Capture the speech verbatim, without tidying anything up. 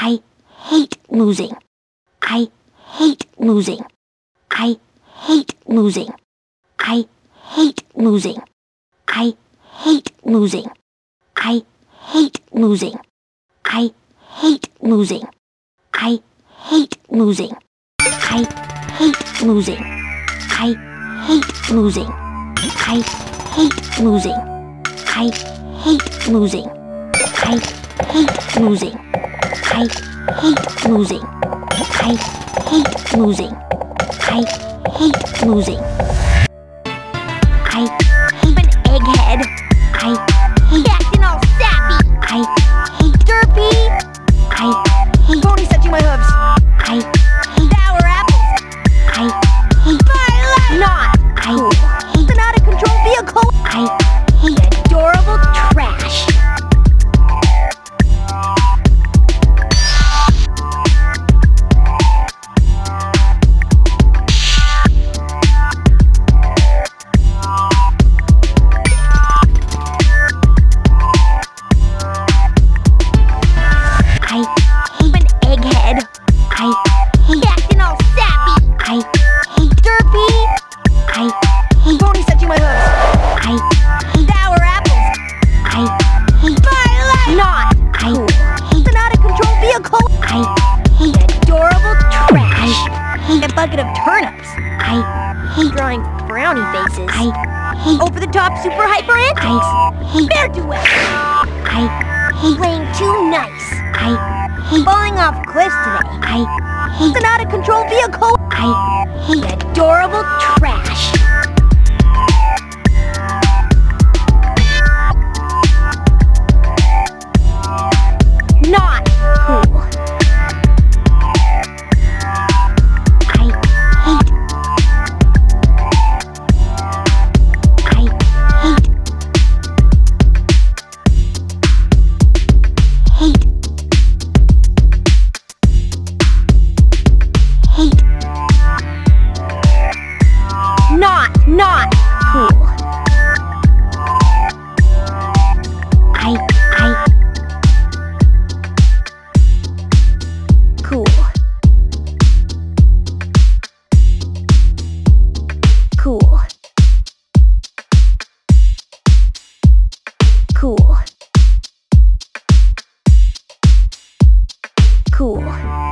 I hate losing. I hate losing. I hate losing. I hate losing. I hate losing. I hate losing. I hate losing. I hate losing. I hate losing. I hate losing. I hate losing. I hate losing. I hate losing. I hate losing. I hate losing. I hate losing. I hate an egghead. I hate Acting all sappy. I hate Derpy. I hate Pony touching my hooves. I hate Sour apples. I hate My life. Not I cool. hate An out of control vehicle. I hate Adorable trash. I hate An egghead. I hate Acting all sappy. I hate Derpy. I hate Pony touching my hooves. I hate Sour apples. I hate My life. Not I cool. hate An out of control vehicle. I hate Adorable trash. I hate A bucket of turnips. I hate Drawing brownie faces. I hate Over the top super hyper antics. I hate Bear duet. I hate Playing too nice. I hate Falling off cliffs today. I hate An out of control vehicle. I hate Adorable trash. Not cool. I hate I hate hate hate Not, not cool. I I Cool. Cool. Cool. Cool.